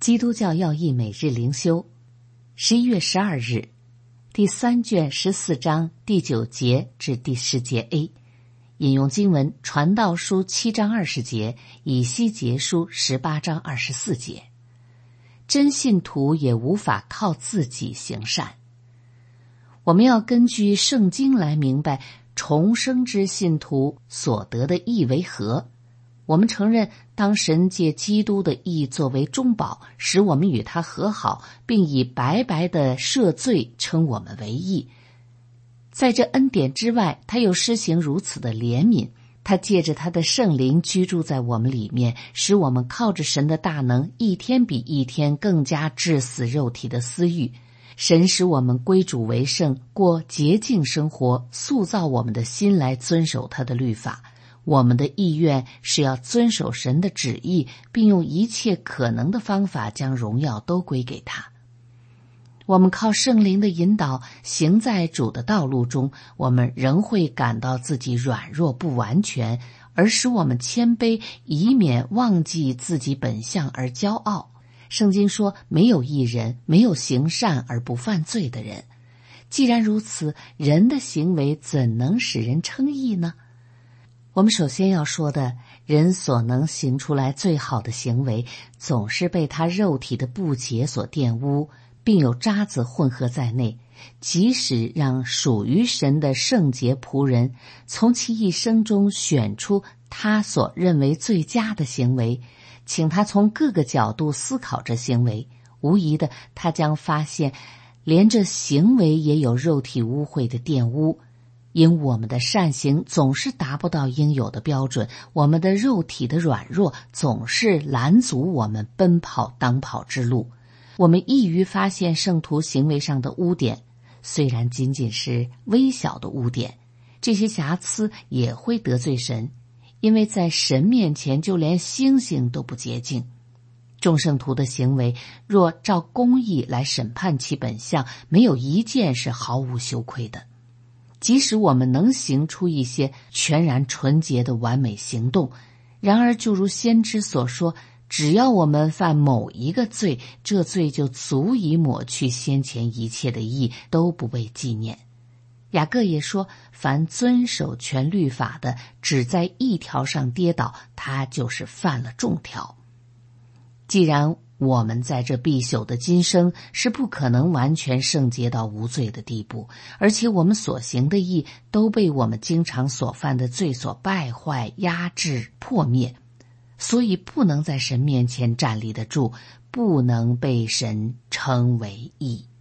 基督教要义每日灵修，11月12日，第3卷14章第9节至第10节 A， 引用经文传道书7章20节，以西结书18章24节。真信徒也无法靠自己行善。我们要根据圣经来明白重生之信徒所得的义为何。我们承认，当神借基督的义作为中保，使我们与他和好，并以白白的赦罪称我们为义。在这恩典之外，他又施行如此的怜悯，他借着他的圣灵居住在我们里面，使我们靠着神的大能，一天比一天更加治死肉体的私欲。神使我们归主为圣，过洁净生活，塑造我们的心来遵守他的律法。我们的意愿是要遵守神的旨意，并用一切可能的方法将荣耀都归给他。我们靠圣灵的引导行在主的道路中，我们仍会感到自己软弱不完全，而使我们谦卑，以免忘记自己本相而骄傲。圣经说，没有义人，没有行善而不犯罪的人。既然如此，人的行为怎能使人称义呢？我们首先要说的，人所能行出来最好的行为，总是被他肉体的不洁所玷污，并有渣子混合在内。即使让属于神的圣洁仆人从其一生中选出他所认为最佳的行为，请他从各个角度思考这行为，无疑的，他将发现连这行为也有肉体污秽的玷污。因我们的善行总是达不到应有的标准，我们的肉体的软弱总是拦阻我们奔跑当跑之路。我们易于发现圣徒行为上的污点，虽然仅仅是微小的污点，这些瑕疵也会得罪神，因为在神面前就连星星都不洁净。众圣徒的行为若照公义来审判其本相，没有一件是毫无羞愧的。即使我们能行出一些全然纯洁的完美行动，然而就如先知所说，只要我们犯某一个罪，这罪就足以抹去先前一切的义，都不被纪念。雅各也说，凡遵守全律法的，只在一条上跌倒，他就是犯了众条。既然我们在这必朽的今生是不可能完全圣洁到无罪的地步，而且我们所行的义都被我们经常所犯的罪所败坏、压制、破灭，所以不能在神面前站立得住，不能被神称为义。